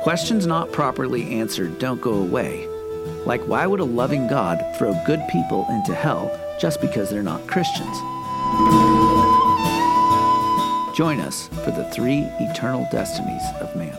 Questions not properly answered don't go away. Like, why would a loving God throw good people into hell just because they're not Christians? Join us for the 3 eternal destinies of man.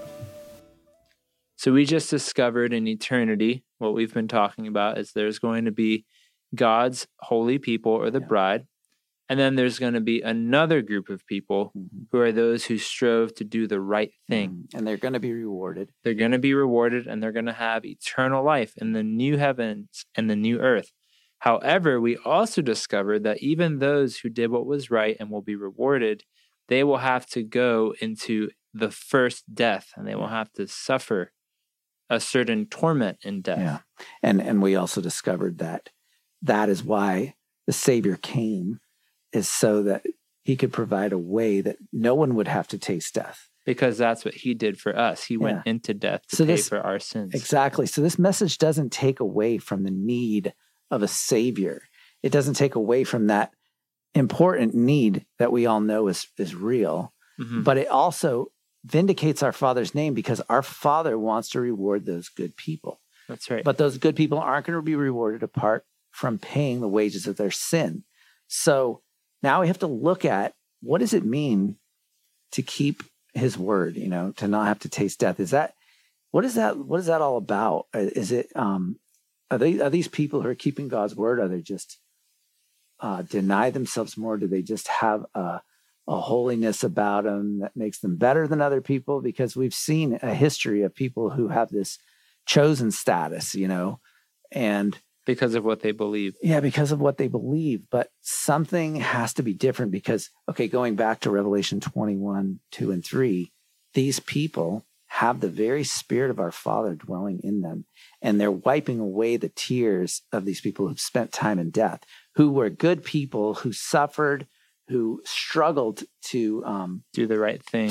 So we just discovered in eternity, what we've been talking about is there's going to be God's holy people, or the bride, and then there's going to be another group of people who are those who strove to do the right thing. And they're going to be rewarded. They're going to be rewarded, and they're going to have eternal life in the new heavens and the new earth. However, we also discovered that even those who did what was right and will be rewarded, they will have to go into the first death, and they will have to suffer a certain torment in death. Yeah. And we also discovered that is why the Savior came, is so that he could provide a way that no one would have to taste death. Because that's what he did for us. He went into death to pay for our sins. Exactly. So this message doesn't take away from the need of a Savior. It doesn't take away from that important need that we all know is real. Mm-hmm. But it also vindicates our Father's name, because our Father wants to reward those good people. That's right. But those good people aren't going to be rewarded apart from paying the wages of their sin. So now we have to look at, what does it mean to keep his word, to not have to taste death? What is that all about? Is it, are these people who are keeping God's word? Are they just deny themselves more? Do they just have a holiness about them that makes them better than other people? Because we've seen a history of people who have this chosen status, and because of what they believe. Yeah, because of what they believe. But something has to be different, because, going back to Revelation 21, 2 and 3, these people have the very Spirit of our Father dwelling in them. And they're wiping away the tears of these people who've spent time in death, who were good people, who suffered, who struggled to do the right thing,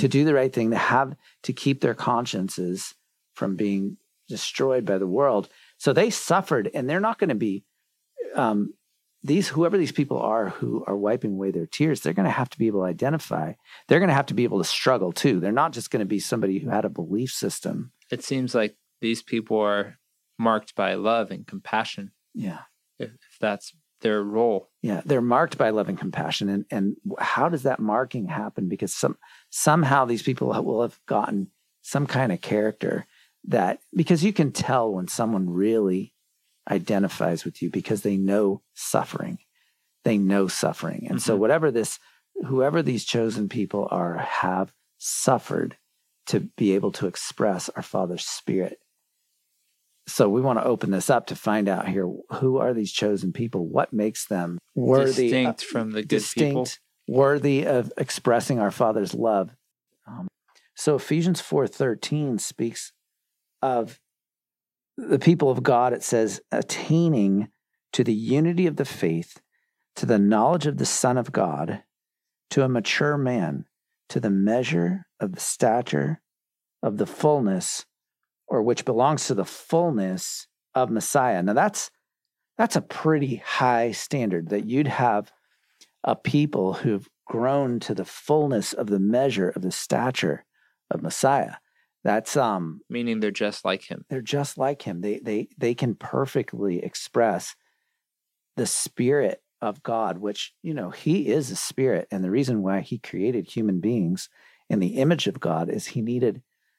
to keep their consciences from being destroyed by the world. So they suffered, and they're not going to be whoever these people are who are wiping away their tears. They're going to have to be able to identify. They're going to have to be able to struggle too. They're not just going to be somebody who had a belief system. It seems like these people are marked by love and compassion. Yeah, if that's their role. Yeah, they're marked by love and compassion. And how does that marking happen? Because somehow these people will have gotten some kind of character because you can tell when someone really identifies with you, because they know suffering. They know suffering. And so whoever these chosen people are, have suffered to be able to express our Father's Spirit. So we want to open this up to find out here, who are these chosen people? What makes them worthy, distinct from the good people, worthy of expressing our Father's love? So Ephesians 4:13 speaks of the people of God. It says, attaining to the unity of the faith, to the knowledge of the Son of God, to a mature man, to the measure of the stature of the fullness, or which belongs to the fullness of Messiah. Now that's a pretty high standard, that you'd have a people who've grown to the fullness of the measure of the stature of Messiah. That's meaning they're just like him. They're just like him. They can perfectly express the Spirit of God, which, he is a spirit. And the reason why he created human beings in the image of God is he needed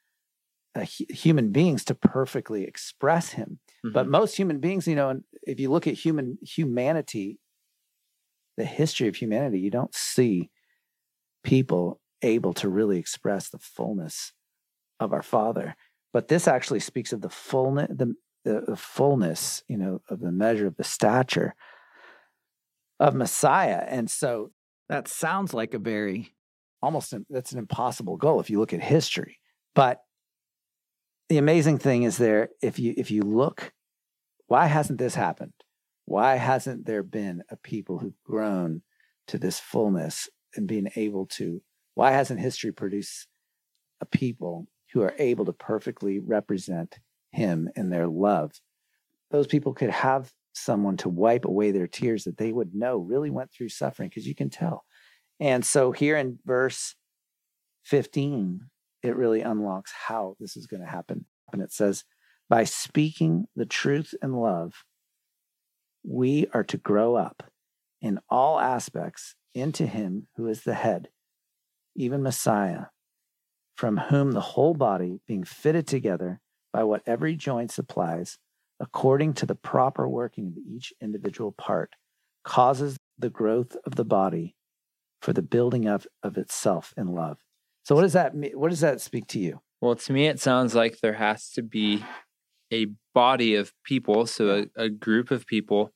human beings to perfectly express him. Mm-hmm. But most human beings, if you look at humanity, the history of humanity, you don't see people able to really express the fullness of our Father. But this actually speaks of the fullness, the fullness, of the measure of the stature of Messiah. And so that sounds like that's an impossible goal if you look at history. But the amazing thing is if you look, why hasn't this happened? Why hasn't there been a people who've grown to this fullness and being able to, why hasn't history produced a people who are able to perfectly represent him in their love? Those people could have someone to wipe away their tears that they would know really went through suffering, because you can tell. And so here in verse 15, it really unlocks how this is going to happen. And it says, by speaking the truth in love, we are to grow up in all aspects into him who is the head, even Messiah, from whom the whole body, being fitted together by what every joint supplies, according to the proper working of each individual part, causes the growth of the body for the building of itself in love. So what does that mean? What does that speak to you? Well, to me, it sounds like there has to be a body of people, so a group of people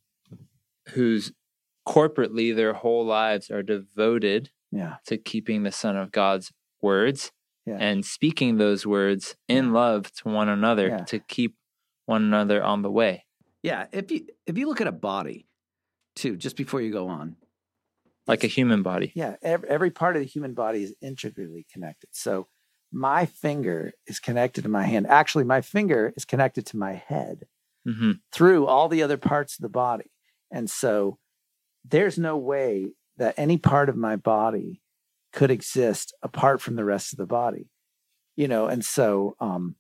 whose corporately their whole lives are devoted to keeping the Son of God's words and speaking those words in love to one another to keep one another on the way. Yeah, if you look at a body, too, just before you go on, like a human body. Yeah, every part of the human body is integrally connected. So my finger is connected to my hand. Actually, my finger is connected to my head through all the other parts of the body. And so there's no way that any part of my body could exist apart from the rest of the body, and so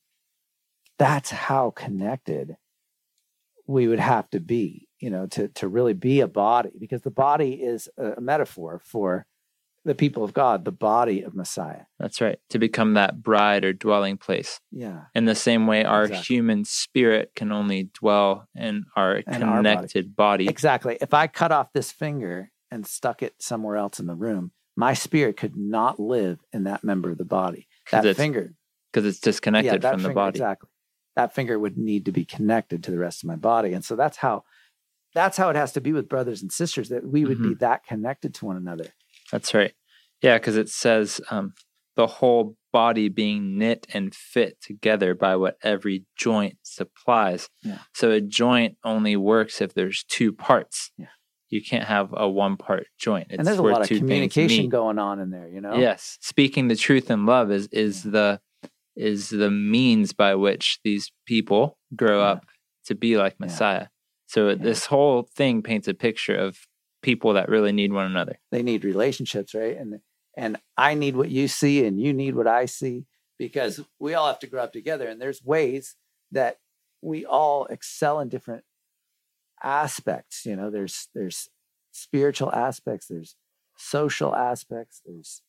that's how connected we would have to be, to really be a body, because the body is a metaphor for the people of God, the body of Messiah. That's right. To become that bride or dwelling place. Yeah. In the same way, our human spirit can only dwell in our connected body. Exactly. If I cut off this finger and stuck it somewhere else in the room, my spirit could not live in that member of the body. That finger. Because it's disconnected from the body. Exactly. That finger would need to be connected to the rest of my body. And so that's how it has to be with brothers and sisters, that we would be that connected to one another. That's right. Yeah, because it says the whole body being knit and fit together by what every joint supplies. Yeah. So a joint only works if there's two parts. Yeah. You can't have a one-part joint. And there's a lot of communication going on in there, Yes. Speaking the truth in love is the means by which these people grow up to be like Messiah. So this whole thing paints a picture of people that really need one another. They need relationships, right? And I need what you see and you need what I see, because we all have to grow up together. And there's ways that we all excel in different aspects. There's spiritual aspects, there's social aspects, there's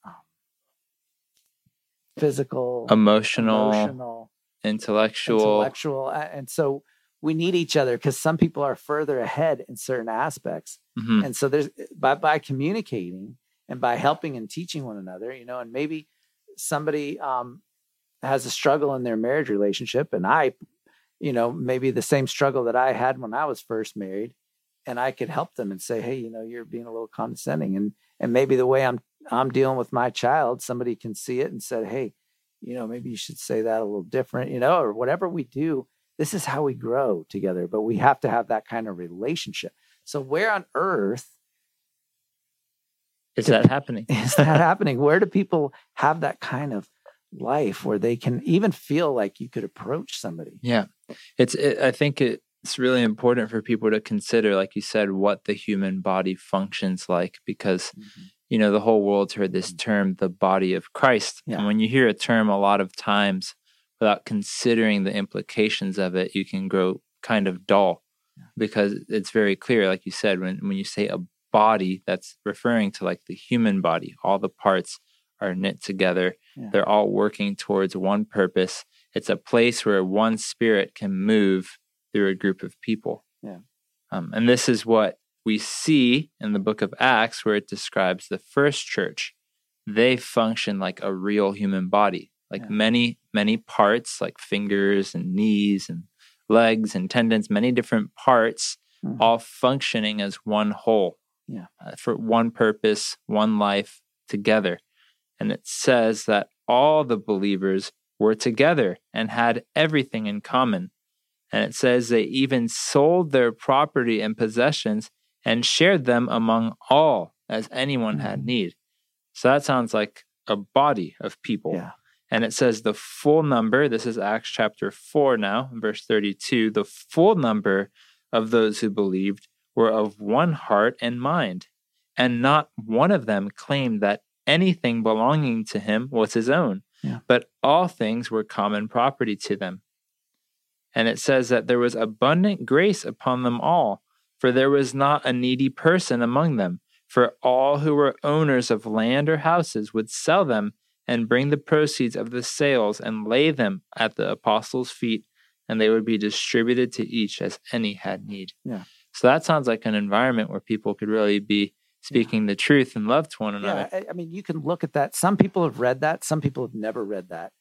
physical, emotional, intellectual. And so we need each other, because some people are further ahead in certain aspects. Mm-hmm. And so there's by communicating and by helping and teaching one another, and maybe somebody has a struggle in their marriage relationship, and I, maybe the same struggle that I had when I was first married, and I could help them and say, hey, you're being a little condescending, and maybe the way I'm dealing with my child, somebody can see it and say, hey, maybe you should say that a little different, or whatever we do. This is how we grow together, but we have to have that kind of relationship. So where on earth is that happening? Where do people have that kind of life where they can even feel like you could approach somebody? Yeah. I think it's really important for people to consider, like you said, what the human body functions like, because, the whole world's heard this term, the body of Christ. Yeah. And when you hear a term a lot of times without considering the implications of it, you can grow kind of dull, because it's very clear, like you said, when you say a body, that's referring to like the human body. All the parts are knit together. Yeah. They're all working towards one purpose. It's a place where one spirit can move through a group of people. Yeah. And this is what we see in the book of Acts, where it describes the first church. They function like a real human body. Like many, many parts, like fingers and knees and legs and tendons, many different parts, all functioning as one whole, for one purpose, one life together. And it says that all the believers were together and had everything in common. And it says they even sold their property and possessions and shared them among all as anyone had need. So that sounds like a body of people. Yeah. And it says the full number, this is Acts chapter 4 now, verse 32, the full number of those who believed were of one heart and mind, and not one of them claimed that anything belonging to him was his own, Yeah. but all things were common property to them. And it says that there was abundant grace upon them all, for there was not a needy person among them. For all who were owners of land or houses would sell them and bring the proceeds of the sales and lay them at the apostles' feet, and they would be distributed to each as any had need. Yeah. So that sounds like an environment where people could really be speaking the truth and love to one another. Yeah, I mean, you can look at that. Some people have read that. Some people have never read that.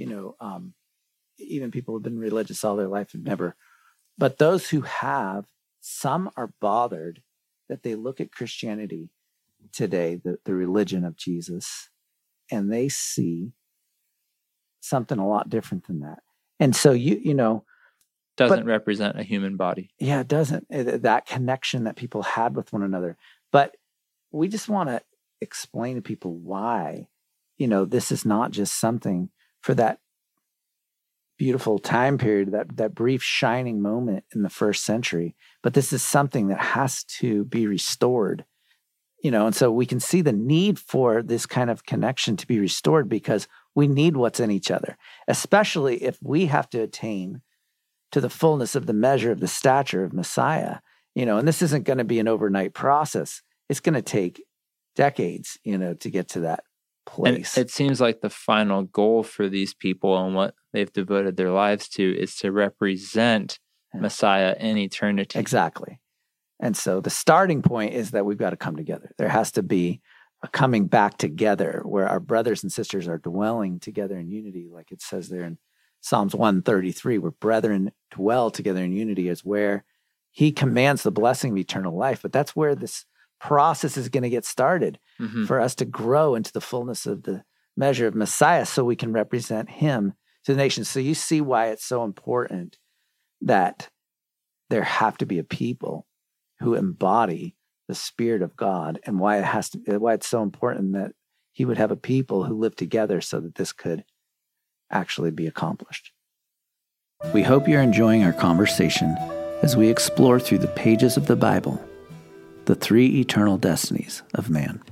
Even people who've been religious all their life have never. But those who have, some are bothered that they look at Christianity today, the religion of Jesus, and they see something a lot different than that. And so, doesn't represent a human body. Yeah, it doesn't. That connection that people had with one another. But we just want to explain to people why, this is not just something for that beautiful time period, that brief shining moment in the first century, but this is something that has to be restored. And so we can see the need for this kind of connection to be restored because we need what's in each other, especially if we have to attain to the fullness of the measure of the stature of Messiah, and this isn't going to be an overnight process. It's going to take decades, to get to that place. And it seems like the final goal for these people and what they've devoted their lives to is to represent Messiah in eternity. Exactly. And so the starting point is that we've got to come together. There has to be a coming back together where our brothers and sisters are dwelling together in unity, like it says there in Psalms 133, where brethren dwell together in unity is where he commands the blessing of eternal life. But that's where this process is going to get started for us to grow into the fullness of the measure of Messiah so we can represent him to the nations. So you see why it's so important that there have to be a people who embody the Spirit of God, and why it's so important that he would have a people who live together so that this could actually be accomplished. We hope you're enjoying our conversation as we explore through the pages of the Bible the three eternal destinies of man.